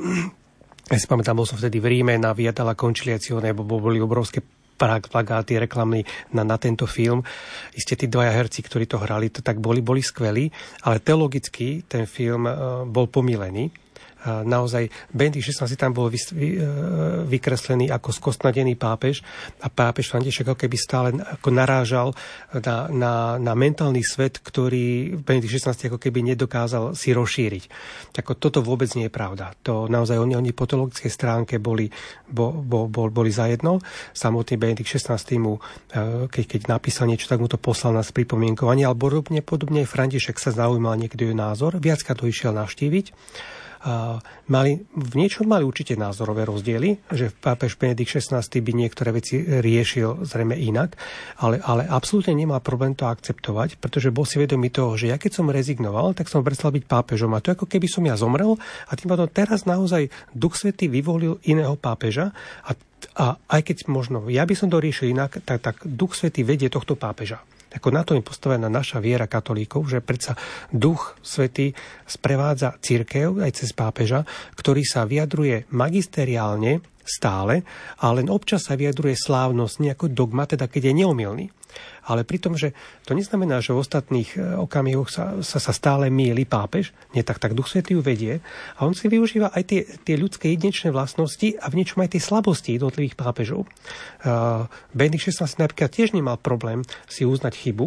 Ja si pamätám, bol som vtedy v Ríme na Via della Conciliazione, bo boli obrovské plagáty, reklamy na, na tento film. Isté tí dvaja herci, ktorí to hrali, to tak boli, boli skvelí, ale teologicky ten film uh, bol pomílený. Uh, naozaj Benedikt šestnásty tam bol vy, vy, uh, vykreslený ako skostnadený pápež a pápež František ako keby stále ako narážal na, na, na mentálny svet, ktorý Benedikt šestnásty ako keby nedokázal si rozšíriť. Tako, toto vôbec nie je pravda. To naozaj oni, oni po teologickej stránke boli, bo, bo, bo, boli zajedno. Samotný Benedikt šestnásty mu, uh, keď, keď napísal niečo, tak mu to poslal na spripomienkovanie, alebo podobne, podobne František sa zaujímal niekto jej názor, viackrát to išiel navštíviť. Uh, mali, v niečom mali určite názorové rozdiely, že pápež Benedikt šestnásty by niektoré veci riešil zrejme inak, ale, ale absolútne nemá problém to akceptovať, pretože bol si vedomý toho, že ja keď som rezignoval, tak som prestal byť pápežom a to ako keby som ja zomrel a tým pádom teraz naozaj Duch Svätý vyvolil iného pápeža a, a aj keď možno ja by som to riešil inak, tak, tak Duch Svätý vedie tohto pápeža. Ako na to je postavená naša viera katolíkov, že predsa Duch Svätý sprevádza cirkev aj cez pápeža, ktorý sa vyjadruje magisteriálne stále a len občas sa vyjadruje slávnostne ako dogma, teda keď je neomylný. Ale pri tom, že to neznamená, že v ostatných okamihoch sa, sa, sa stále mýli pápež, nie tak, tak Duch Svätý ju vedie a on si využíva aj tie, tie ľudské jedinečné vlastnosti a v niečom aj tie slabosti jednotlivých pápežov. Uh, Benedikt šestnásty napríklad tiež nemal problém si uznať chybu,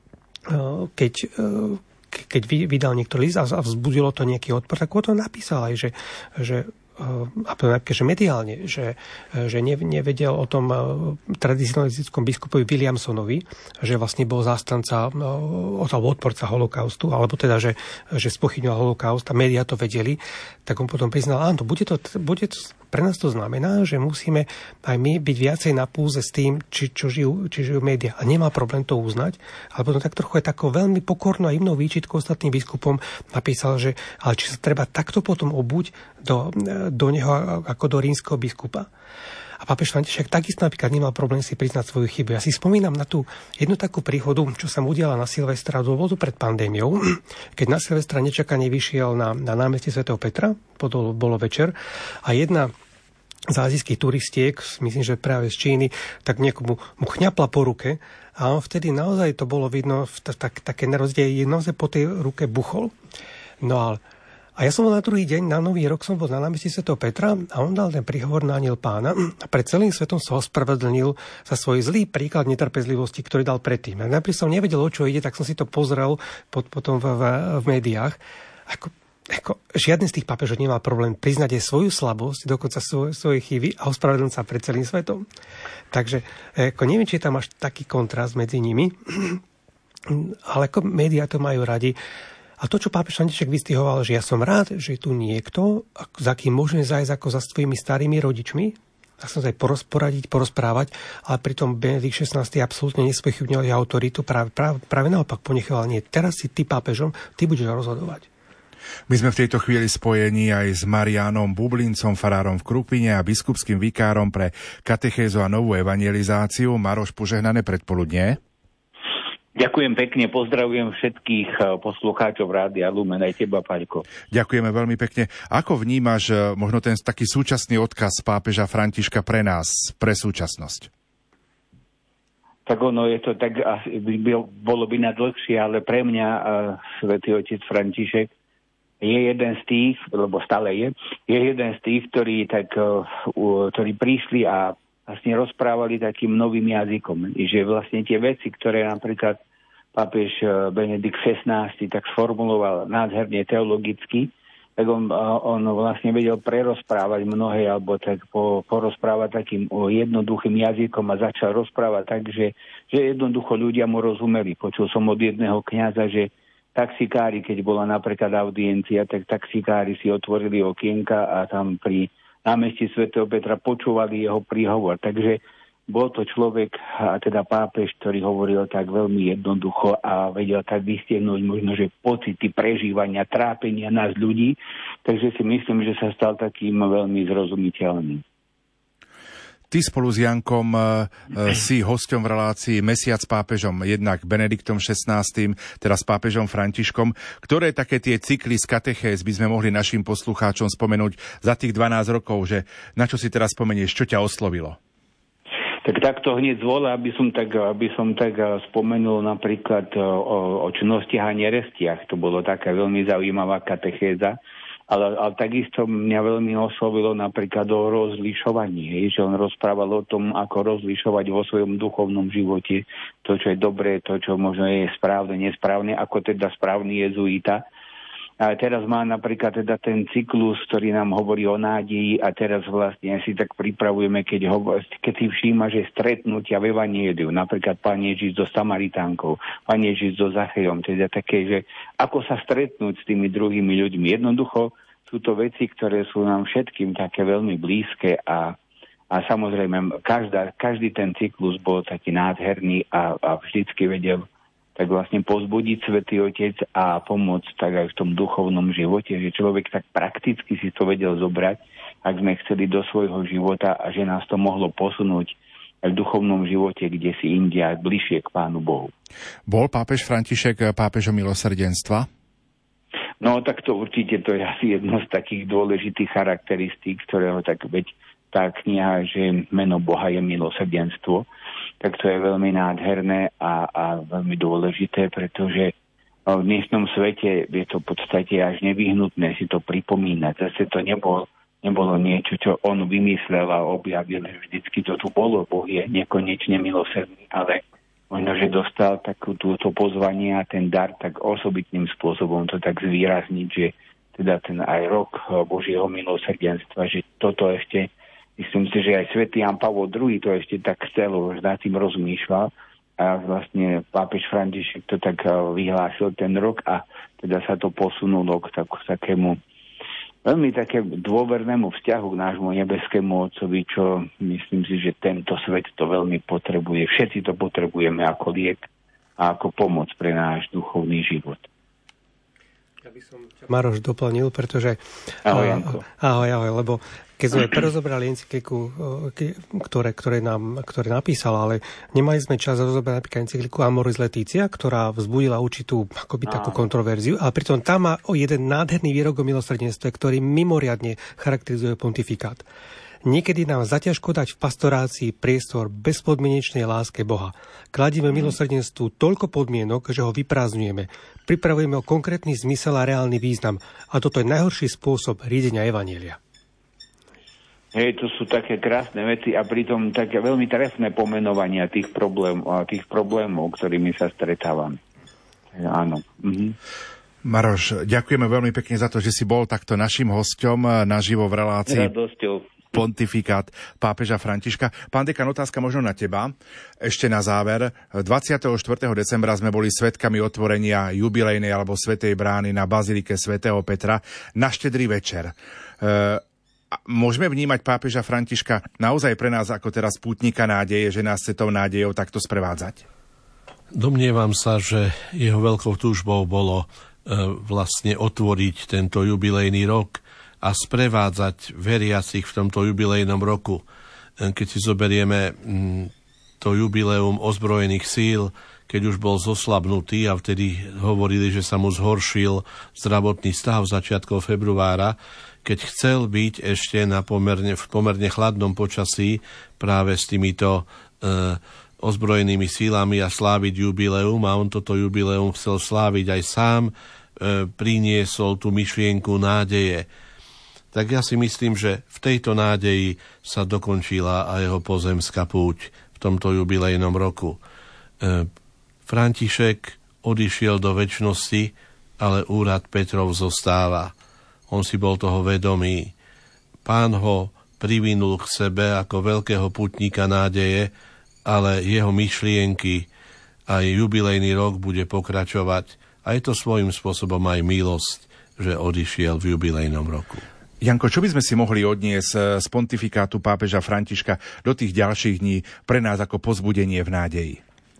uh, keď, uh, keď vydal niektorý list a vzbudilo to nejaký odpor, tak o to napísal aj, že, že a že mediálne, že, že nevedel o tom tradicionalistickom biskupovi Williamsonovi, že vlastne bol zástanca alebo odporca holokaustu, alebo teda, že, že spochybňoval holokaust a médiá to vedeli, tak on potom priznal, áno, bude to, bude to, pre nás to znamená, že musíme aj my byť viacej na púze s tým, či, čo žijú, či žijú médiá. A nemá problém to uznať, ale potom tak trochu je takou veľmi pokornou a jemnou výčitkou ostatným biskupom napísal, že ale či sa treba takto potom obuť do, do neho ako do rímskeho biskupa. A pápež František takisto napríklad nemal problém si priznať svoju chybu. Ja si spomínam na tú jednu takú príhodu, čo sa mu udiala na Silvestra do dôvodu pred pandémiou, keď na Silvestra nečakane vyšiel na, na námestie svätého Petra, bolo, bolo večer, a jedna z azijských turistiek, myslím, že práve z Číny, tak niekomu mu chňapla po ruke a on vtedy naozaj to bolo vidno, tak, také nerozdiely, naozaj po tej ruke buchol. No ale a ja som bol na druhý deň, na Nový rok som bol na námestí svätého Petra a on dal ten príhovor na Anjel Pána a pred celým svetom sa ospravedlnil za svoj zlý príklad netrpezlivosti, ktorý dal predtým. A najprv som nevedel, o čo ide, tak som si to pozrel pot, potom v, v, v médiách. Ako, ako, žiadny z tých pápežov nemá problém priznať aj svoju slabosť, dokonca svoje, svoje chyby a ospravedlniť sa pred celým svetom. Takže ako, neviem, či je tam až taký kontrast medzi nimi, ale ako médiá to majú radi. A to, čo pápež František vystihoval, že ja som rád, že je tu niekto, za kým môžeme zájsť ako za svojimi starými rodičmi, tak som sa aj porozporadiť, porozprávať, ale pritom Benedikt šestnásty absolútne nespochybňoval jeho autoritu, práve, práve, práve naopak ponechal, nie, teraz si ty pápežom, ty budeš rozhodovať. My sme v tejto chvíli spojení aj s Mariánom Bublincom, farárom v Krupine a biskupským vikárom pre katechézu a novú evangelizáciu. Maroš, požehnané predpoludnie. Ďakujem pekne, pozdravujem všetkých poslucháčov Rádia Lumen, aj teba, Paľko. Ďakujeme veľmi pekne. Ako vnímaš možno ten taký súčasný odkaz pápeža Františka pre nás, pre súčasnosť? Tak ono je to tak, bolo by na dlhšie, ale pre mňa svätý otec František je jeden z tých, lebo stále je, je jeden z tých, ktorí, tak, ktorí prišli a vlastne rozprávali takým novým jazykom, že vlastne tie veci, ktoré napríklad pápež Benedikt šestnásty tak sformuloval nádherne teologicky, tak on, on vlastne vedel prerozprávať mnohé, alebo tak po, porozprávať takým jednoduchým jazykom a začal rozprávať tak, že, že jednoducho ľudia mu rozumeli. Počul som od jedného kňaza, že taxikári, keď bola napríklad audiencia, tak taxikári si otvorili okienka a tam pri námestí svätého Petra počúvali jeho príhovor. Takže bol to človek, a teda pápež, ktorý hovoril tak veľmi jednoducho a vedel tak vystiahnuť možno, že pocity prežívania, trápenia nás ľudí. Takže si myslím, že sa stal takým veľmi zrozumiteľným. Ty spolu s Jankom e, si hosťom v relácii Mesiac s pápežom, jednak Benediktom šestnásty, teraz s pápežom Františkom. Ktoré také tie cykly z katechéz by sme mohli našim poslucháčom spomenúť za tých dvanásť rokov, že na čo si teraz spomenieš, čo ťa oslovilo? Tak takto hneď zvolá, aby som tak, aby som tak spomenul napríklad o, o činnostiach a nerestiach. To bolo taká veľmi zaujímavá katechéza. Ale, ale takisto mňa veľmi oslovilo napríklad o rozlišovaní, hej, že on rozprával o tom, ako rozlišovať vo svojom duchovnom živote to, čo je dobré, to, čo možno je správne, nesprávne, ako teda správny jezuita. A teraz má napríklad teda ten cyklus, ktorý nám hovorí o nádeji a teraz vlastne si tak pripravujeme, keď, ho, keď si všíma, že stretnutia v evanjeliu, napríklad Pán Ježiš so Samaritánkou, Pán Ježiš so Zachejom, teda také, že ako sa stretnúť s tými druhými ľuďmi. Jednoducho sú to veci, ktoré sú nám všetkým také veľmi blízke a, a samozrejme každá, každý ten cyklus bol taký nádherný a, a vždycky vedel tak vlastne pozbudiť svätý Otec a pomôcť tak aj v tom duchovnom živote, že človek tak prakticky si to vedel zobrať, ak sme chceli do svojho života a že nás to mohlo posunúť aj v duchovnom živote, kde si india bližšie k Pánu Bohu. Bol pápež František pápežom milosrdenstva? No tak to určite, to je asi jedno z takých dôležitých charakteristík, ktorého tak veď tá kniha, že meno Boha je milosrdenstvo, tak to je veľmi nádherné a, a veľmi dôležité, pretože v dnešnom svete je to v podstate až nevyhnutné si to pripomínať. Zase to nebol, nebolo niečo, čo on vymyslel a objavil. Vždycky to tu bolo. Boh je nekonečne milosrdný, ale možno, že dostal takú túto pozvanie a ten dar tak osobitným spôsobom to tak zvýrazniť, že teda ten aj rok Božieho milosrdenstva, že toto ešte myslím si, že aj svätý Ján Pavol druhý to ešte tak chcel, už nad tým rozmýšľal a vlastne pápež František to tak vyhlásil ten rok a teda sa to posunulo k tak, takému veľmi také dôvernému vzťahu k nášmu nebeskému Otcovi, čo myslím si, že tento svet to veľmi potrebuje. Všetci to potrebujeme ako liek a ako pomoc pre náš duchovný život. Ja by som ťa, Maroš, doplnil, pretože ahoj, Janko. Ahoj, ahoj, lebo keď sme prerozobrali encykliku, ktoré, ktoré, nám, ktoré napísal, ale nemali sme čas rozobrať napríklad encykliku Amoris Laetitia, ktorá vzbudila určitú akoby takú kontroverziu, ale pritom tam má o jeden nádherný výrok o milosrdenstve, ktorý mimoriadne charakterizuje pontifikát. Niekedy nám zaťažko dať v pastorácii priestor bezpodmienečnej láske Boha. Kladieme milosrdenstvu toľko podmienok, že ho vyprázdňujeme. Pripravujeme o konkrétny zmysel a reálny význam. A toto je najhorší spôsob riedenia evanjelia. Hej, to sú také krásne veci a pritom také veľmi trefné pomenovania tých, problém, tých problémov, ktorými sa stretávame. Áno. Mhm. Maroš, ďakujeme veľmi pekne za to, že si bol takto našim hosťom naživo v relácii. Radosťou. Pontifikát pápeža Františka. Pán dekan, otázka možno na teba. Ešte na záver. dvadsiateho štvrtého decembra sme boli svedkami otvorenia jubilejnej alebo svätej brány na bazilike svätého Petra na Štedrý večer. E, môžeme vnímať pápeža Františka naozaj pre nás ako teraz pútnika nádeje, že nás chce tou nádejou takto sprevádzať? Domnievam sa, že jeho veľkou túžbou bolo e, vlastne otvoriť tento jubilejný rok a sprevádzať veriacich v tomto jubilejnom roku. E, keď si zoberieme m, to jubileum ozbrojených síl, keď už bol zoslabnutý a vtedy hovorili, že sa mu zhoršil zdravotný stav začiatkom februára, keď chcel byť ešte na pomerne, v pomerne chladnom počasí práve s týmito e, ozbrojenými sílami a sláviť jubileum, a on toto jubileum chcel sláviť aj sám, e, priniesol tú myšlienku nádeje. Tak ja si myslím, že v tejto nádeji sa dokončila aj jeho pozemská púť v tomto jubilejnom roku. E, František odišiel do večnosti, ale úrad Petrov zostáva. On si bol toho vedomý. Pán ho privinul k sebe ako veľkého putníka nádeje, ale jeho myšlienky aj jubilejný rok bude pokračovať. A je to svojím spôsobom aj milosť, že odišiel v jubilejnom roku. Janko, čo by sme si mohli odniesť z pontifikátu pápeža Františka do tých ďalších dní pre nás ako povzbudenie v nádeji?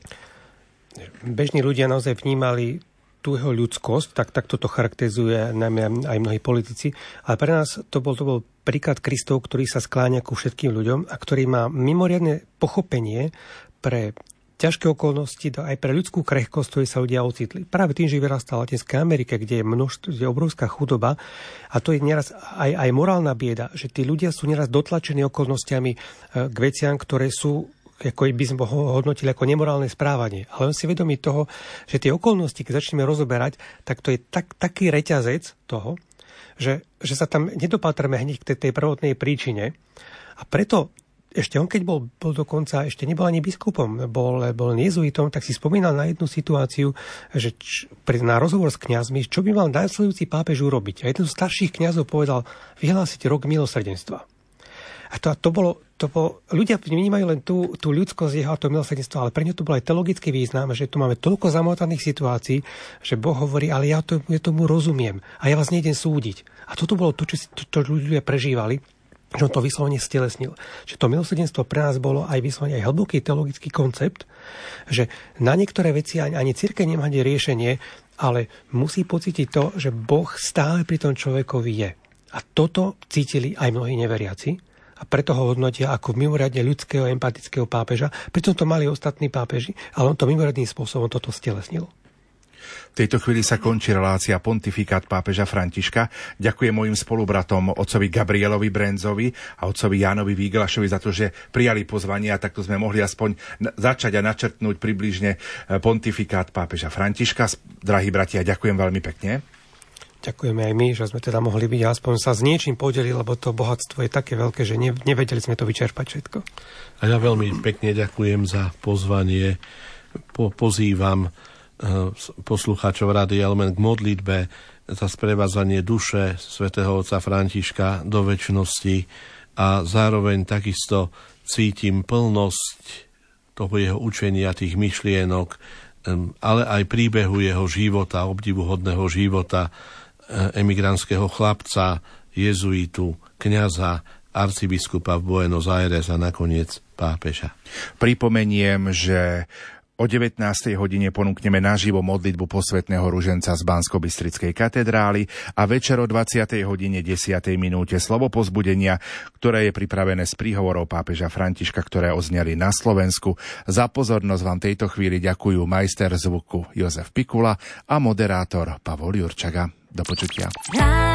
Bežní ľudia naozaj vnímali tú jeho ľudskosť, tak, tak toto charakterizuje najmä aj mnohí politici. Ale pre nás to bol, to bol príklad Kristov, ktorý sa skláňa ku všetkým ľuďom a ktorý má mimoriadne pochopenie pre ťažké okolnosti, aj pre ľudskú krehkosť, ktorej sa ľudia ocitli. Práve tým, že vyrastal v Latinskej Amerike, kde je, množstvo, kde je obrovská chudoba, a to je nieraz aj, aj morálna bieda, že tí ľudia sú nieraz dotlačení okolnostiami k veciam, ktoré sú, ako by sme ho hodnotili ako nemorálne správanie. Ale on si vedomí toho, že tie okolnosti, keď začneme rozoberať, tak to je tak, taký reťazec toho, že, že sa tam nedopatrme hneď k tej, tej prvotnej príčine. A preto ešte on, keď bol, bol dokonca, ešte nebol ani biskupom, bol, bol jezuitom, tak si spomínal na jednu situáciu, že č, na rozhovor s kňazmi, čo by mal následujúci pápež urobiť. A jeden z starších kňazov povedal, vyhlásiť rok milosrdenstva. A to, to bolo, to bolo, ľudia vnímajú len tú, tú ľudskosť jeho a to milosrdenstvo, ale pre ňu to bol aj teologický význam, že tu máme toľko zamotaných situácií, že Boh hovorí, ale ja, to, ja tomu rozumiem a ja vás nejdem súdiť. A toto bolo to, čo, to, čo ľudia prežívali, že on to vyslovene stelesnil. Že to milosrdenstvo pre nás bolo aj vyslovene aj hlboký teologický koncept, že na niektoré veci ani, ani cirkev nemá riešenie, ale musí pocítiť to, že Boh stále pri tom človekovi je. A toto cítili aj mnohí neveriaci, a preto ho hodnotia ako mimoriadne ľudského, empatického pápeža. Pritom to mali ostatní pápeži, ale on to mimoriadným spôsobom toto stelesnil. V tejto chvíli sa končí relácia Pontifikát pápeža Františka. Ďakujem mojim spolubratom otcovi Gabrielovi Brenzovi a otcovi Jánovi Výglašovi za to, že prijali pozvanie a takto sme mohli aspoň začať a načrtnúť približne pontifikát pápeža Františka. Drahí bratia, ďakujem veľmi pekne. Ďakujeme aj my, že sme teda mohli byť aspoň sa s niečím podeliť, lebo to bohatstvo je také veľké, že ne, nevedeli sme to vyčerpať všetko. A ja veľmi pekne ďakujem za pozvanie. Po, pozývam uh, poslucháčov Rádia Lumen k modlitbe za sprevádzanie duše svätého otca Františka do večnosti a zároveň takisto cítim plnosť toho jeho učenia, tých myšlienok, um, ale aj príbehu jeho života, obdivuhodného života, emigrantského chlapca, jezuitu, kňaza, arcibiskupa v Buenos Aires a nakoniec pápeža. Pripomeniem, že o devätnástej hodine ponúkneme naživo modlitbu posvätného ruženca z Banskobystrickej katedrály a večer o dvadsiatej hodine desiatej minúte slovo povzbudenia, ktoré je pripravené z príhovorov pápeža Františka, ktoré ozneli na Slovensku. Za pozornosť vám tejto chvíli ďakujú majster zvuku Jozef Pikula a moderátor Pavol Jurčaga. Do počutia.